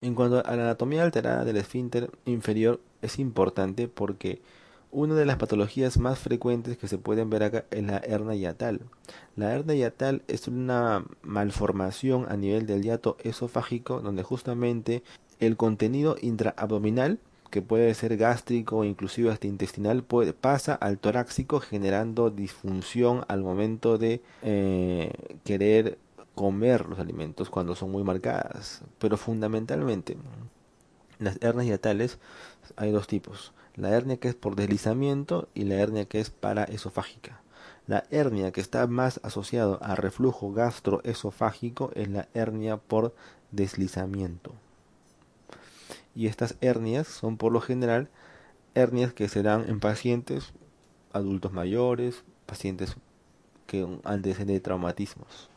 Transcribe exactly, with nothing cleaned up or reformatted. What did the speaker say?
En cuanto a la anatomía alterada del esfínter inferior, es importante porque una de las patologías más frecuentes que se pueden ver acá es la hernia hiatal. La hernia hiatal es una malformación a nivel del hiato esofágico donde justamente el contenido intraabdominal, que puede ser gástrico o inclusive hasta intestinal, puede, pasa al torácico generando disfunción al momento de eh, querer comer los alimentos cuando son muy marcadas. Pero fundamentalmente, las hernias hiatales hay dos tipos. La hernia que es por deslizamiento y la hernia que es paraesofágica. La hernia que está más asociado a reflujo gastroesofágico es la hernia por deslizamiento. Y estas hernias son por lo general hernias que se dan en pacientes adultos mayores, pacientes que anteceden de traumatismos.